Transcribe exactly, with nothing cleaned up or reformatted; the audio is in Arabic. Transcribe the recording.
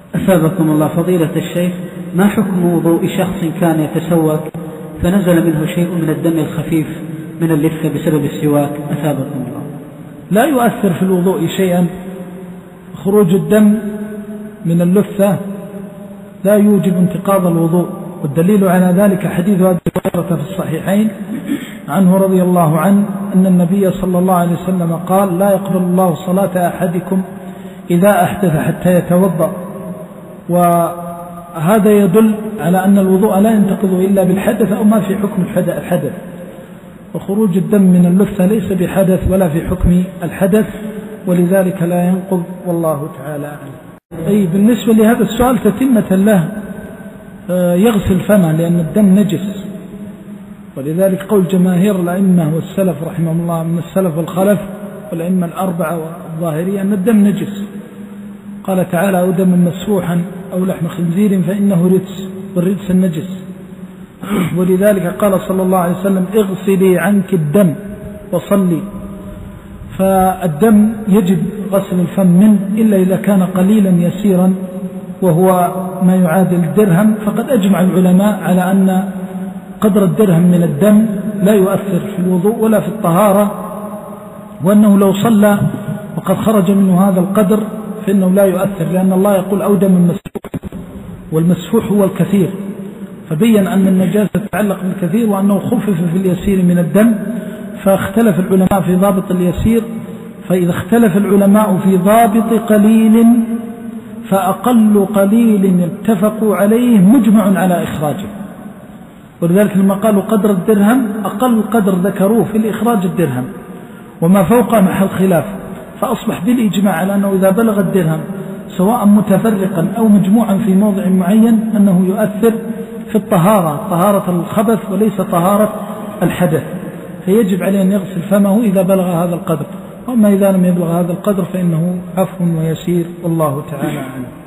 أثابكم الله فضيلة الشيخ، ما حكم وضوء شخص كان يتسوك فنزل منه شيء من الدم الخفيف من اللثة بسبب السواك؟ أثابكم الله. لا يؤثر في الوضوء شيئا، خروج الدم من اللثة لا يوجب انتقاض الوضوء، والدليل على ذلك حديث أبي هريرة في الصحيحين عنه رضي الله عنه أن النبي صلى الله عليه وسلم قال: لا يقبل الله صلاة أحدكم إذا أحدث حتى يتوضأ. وهذا يدل على أن الوضوء لا ينتقض إلا بالحدث أو ما في حكم الحدث، وخروج الدم من اللثة ليس بحدث ولا في حكم الحدث، ولذلك لا ينقض، والله تعالى أعلم. أي بالنسبة لهذا السؤال تتمة له يغسل فمه لأن الدم نجس، ولذلك قول جماهير الأئمة والسلف رحمهم الله من السلف والخلف والأئمة الأربعة والظاهرية أن الدم نجس. قال تعالى: أو دم مسفوحا أو لحم خنزير فإنه رجس، والرجس النجس. ولذلك قال صلى الله عليه وسلم: اغسلي عنك الدم وصلي. فالدم يجب غسل الفم منه إلا إذا كان قليلا يسيرا وهو ما يعادل الدرهم، فقد أجمع العلماء على أن قدر الدرهم من الدم لا يؤثر في الوضوء ولا في الطهارة، وأنه لو صلى وقد خرج منه هذا القدر فإنه لا يؤثر، لأن الله يقول: أو دم مسفوح، والمسفوح هو الكثير، فبين أن النجاسة تتعلق بالكثير وأنه خفف في اليسير من الدم. فاختلف العلماء في ضابط اليسير، فإذا اختلف العلماء في ضابط قليل فأقل قليل اتفقوا عليه مجمع على إخراجه. ولذلك لما قالوا قدر الدرهم أقل قدر ذكروه في الإخراج الدرهم، وما فوق محل خلاف، فأصبح بالإجماع على أنه إذا بلغ الدرهم سواء متفرقا أو مجموعا في موضع معين أنه يؤثر في الطهارة، طهارة الخبث وليس طهارة الحدث، فيجب عليه أن يغسل فمه إذا بلغ هذا القدر، وأما إذا لم يبلغ هذا القدر فإنه عفو ويسير، والله تعالى أعلم.